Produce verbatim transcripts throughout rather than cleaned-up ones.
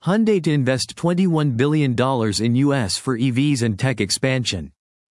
Hyundai to invest twenty-one billion dollars in U S for E Vs and tech expansion.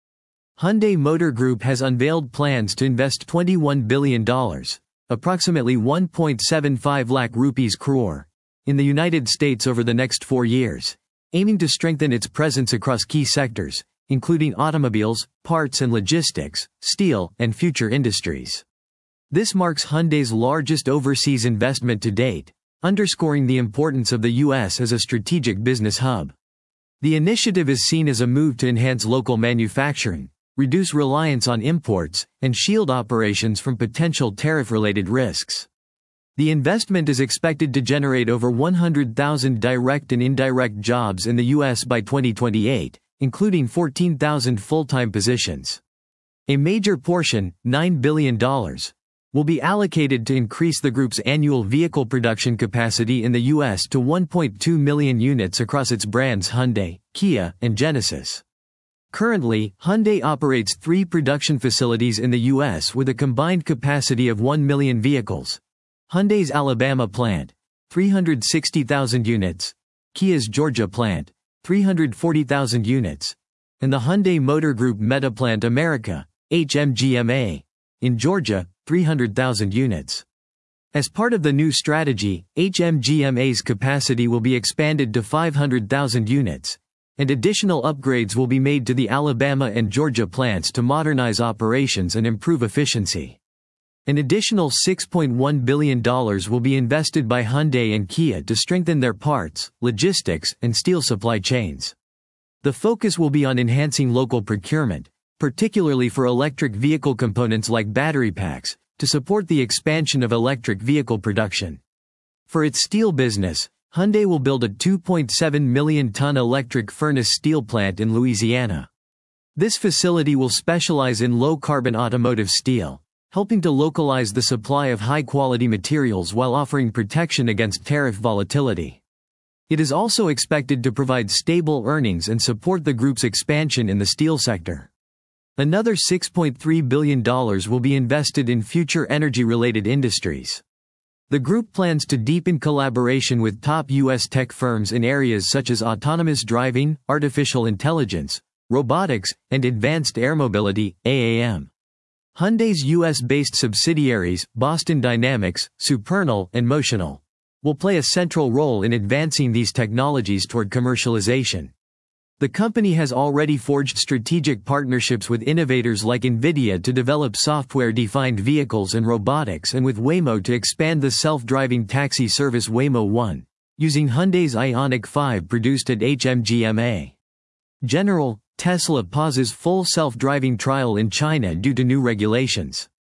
Hyundai Motor Group has unveiled plans to invest twenty-one billion dollars, approximately one point seven five lakh rupees crore, in the United States over the next four years, aiming to strengthen its presence across key sectors, including automobiles, parts and logistics, steel, and future industries. This marks Hyundai's largest overseas investment to date, underscoring the importance of the U S as a strategic business hub. The initiative is seen as a move to enhance local manufacturing, reduce reliance on imports, and shield operations from potential tariff-related risks. The investment is expected to generate over one hundred thousand direct and indirect jobs in the U S by twenty twenty-eight, including fourteen thousand full-time positions. A major portion, nine billion dollars, will be allocated to increase the group's annual vehicle production capacity in the U S to one point two million units across its brands Hyundai, Kia, and Genesis. Currently, Hyundai operates three production facilities in the U S with a combined capacity of one million vehicles. Hyundai's Alabama plant, three hundred sixty thousand units, Kia's Georgia plant, three hundred forty thousand units, and the Hyundai Motor Group Meta Plant America, H M G M A, in Georgia, three hundred thousand units. As part of the new strategy, H M G M A's capacity will be expanded to five hundred thousand units, and additional upgrades will be made to the Alabama and Georgia plants to modernize operations and improve efficiency. An additional six point one billion dollars will be invested by Hyundai and Kia to strengthen their parts, logistics, and steel supply chains. The focus will be on enhancing local procurement, particularly for electric vehicle components like battery packs, to support the expansion of electric vehicle production. For its steel business, Hyundai will build a two point seven million ton electric furnace steel plant in Louisiana. This facility will specialize in low-carbon automotive steel, helping to localize the supply of high-quality materials while offering protection against tariff volatility. It is also expected to provide stable earnings and support the group's expansion in the steel sector. Another six point three billion dollars will be invested in future energy-related industries. The group plans to deepen collaboration with top U S tech firms in areas such as autonomous driving, artificial intelligence, robotics, and advanced air mobility, A A M. Hyundai's U S-based subsidiaries, Boston Dynamics, Supernal, and Motional, will play a central role in advancing these technologies toward commercialization. The company has already forged strategic partnerships with innovators like NVIDIA to develop software-defined vehicles and robotics, and with Waymo to expand the self-driving taxi service Waymo One, using Hyundai's Ioniq five produced at H M G M A. General Tesla pauses full self-driving trial in China due to new regulations.